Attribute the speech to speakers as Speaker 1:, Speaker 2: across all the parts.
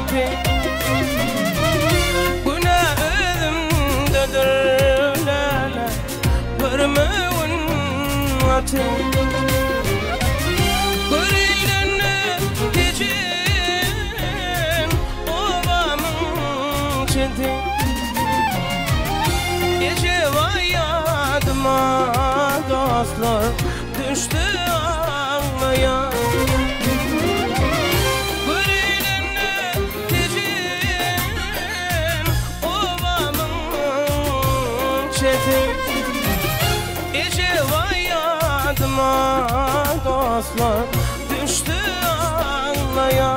Speaker 1: çeti Günahımdadır lala Görmeğin vati Görüylenne için Obamın çeti Gece vayadıma dostlar Düştü ağlaya Görüylenne için Obamın çeti Gece vayadıma dostlar Düştü ağlaya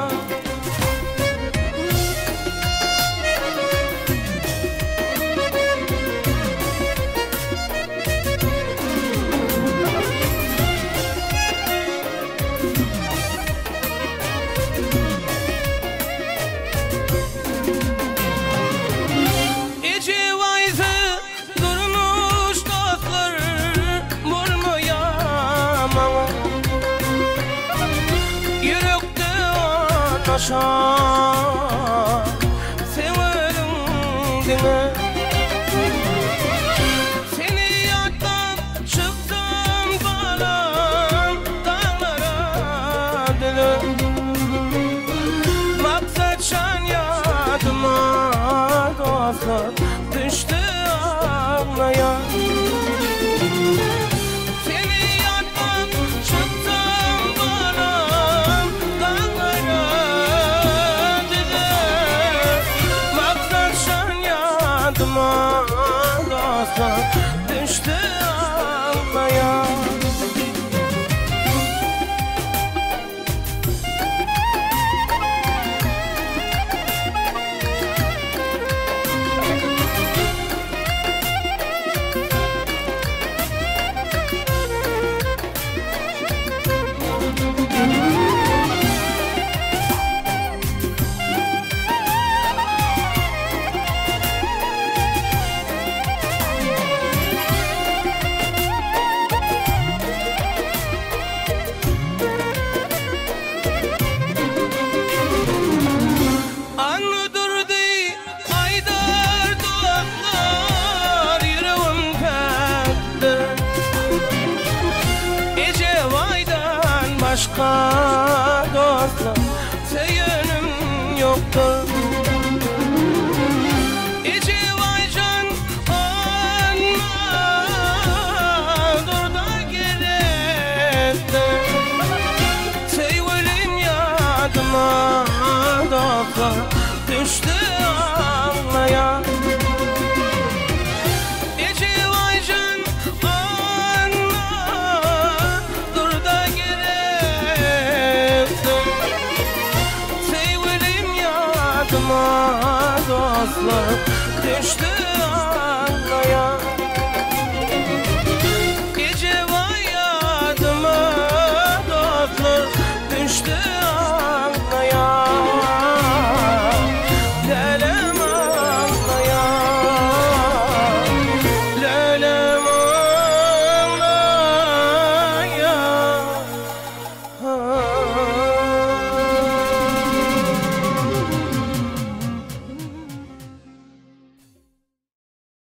Speaker 1: Aşağı severim deme Seni yattan çıktım falan dağlara dile Maksat şan yadıma dostlar düştü ağlaya Düştü ağlaya Başka dostlar seyenim yoktur İçi vay can anma Dur da gerette Sevgilim yadıma dostlar Düştü ağlaya Dostlar düştü ağlaya